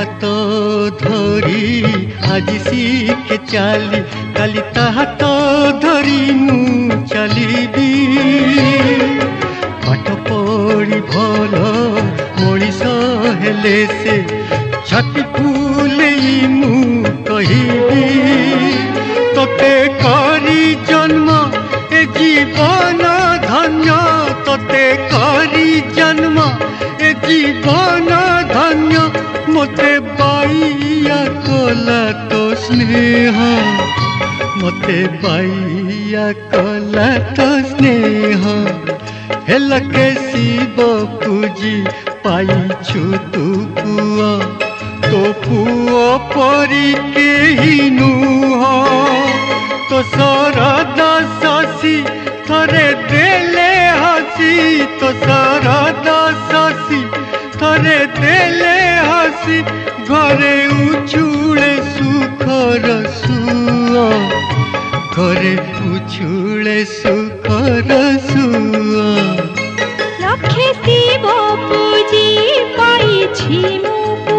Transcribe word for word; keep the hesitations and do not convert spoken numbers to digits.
हाथ धरी आज शिखे चली काली ता हाथ धरी मु चलिबी पाठ पढ़ी भल मनीष हेले से छाती फुलेई मु कहिबी तोते करी जन्म ए जीवन धन्य तोते करी जन्म ए जीवन धन्य मते बाइया कला तो स्नेह मते बाइया कला तो स्नेह हेल के शिव पूजी पाइछु तू पुआ तो पुओ परी के ही नुह तो सरदा शशि थरे देले हसी तो सरदा शशि थरे देले हसी घरे उछुले सुखर सुआ घरे उछुले सुखर सुआ लक्षे शिव पूजी पाइछि मु